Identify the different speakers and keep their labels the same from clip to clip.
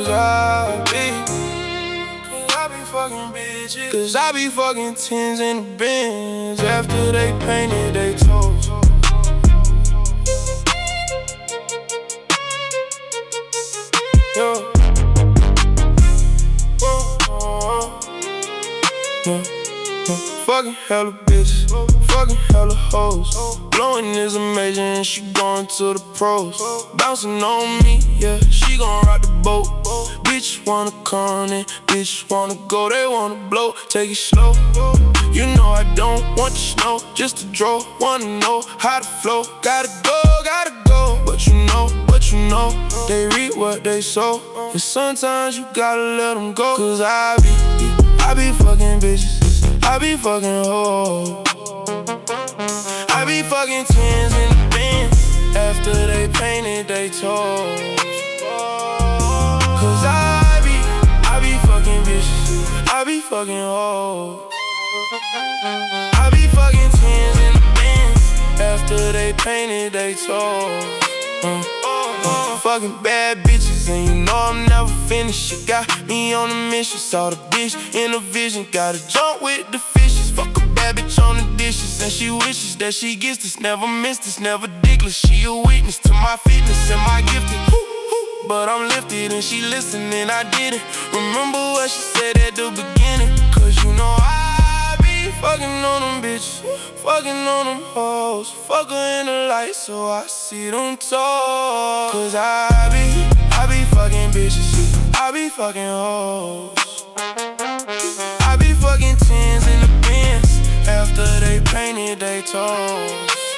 Speaker 1: be fucking bitches. Cause I be fucking tens in the Benz. After they painted they toes. Yo. Fucking hella bitches, fucking hella hoes. Blowing is amazing and she going to the pros. Bouncing on me, yeah, she gon' rock the boat. Bitch wanna come in, bitch wanna go, they wanna blow. Take it slow. You know I don't want the snow, just a draw. Wanna know how to flow. Gotta go, but you know, they reap what they sow. And sometimes you gotta let them go. Cause I be fucking bitches, I be fucking hoes. I be fucking tens in the Benz. After they painted they toes. Cause I be fucking bitches, I be fucking hoes. I be fucking tens in the Benz. After they painted they toes. Fucking bad bitches, and you know I'm never finished. She got me on a mission, saw the bitch in a vision. Gotta jump with the fishes, fuck a bad bitch on the dishes. And she wishes that she gets this, never miss this, never dickless. She a witness to my fitness and my gifting. But I'm lifted and she listening, I didn't remember what she said at the beginning. Cause you know I be fucking on them bitches, fucking on them hoes. Fuck her in the light so I see them toes. Cause I be fucking bitches, I be fucking hoes. I be fucking tens in the Benz. After they painted they toes.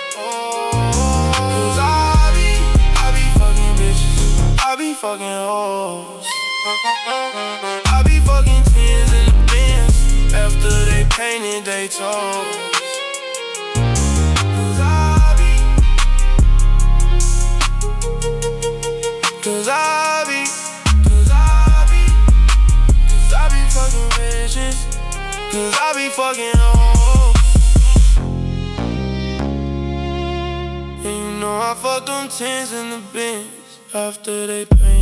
Speaker 1: Cause I be fucking bitches, I be fucking hoes. I be fucking tens in the Benz. After they painted they toes. Cause I be fucking bitches. Cause I be fucking hoes. And you know I fuck them tens in the Benz. After they paint